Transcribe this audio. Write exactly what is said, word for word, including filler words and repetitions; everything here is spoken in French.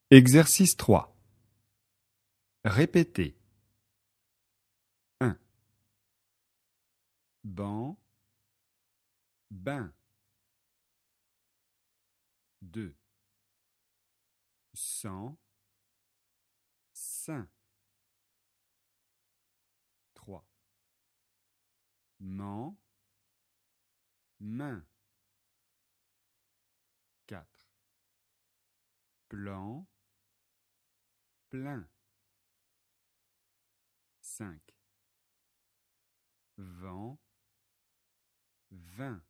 Exercice trois. Répétez. un. Ban, bain. deux. Sang, sein. trois. Man, main. quatre. Plan, plein. cinq. Vent, vin.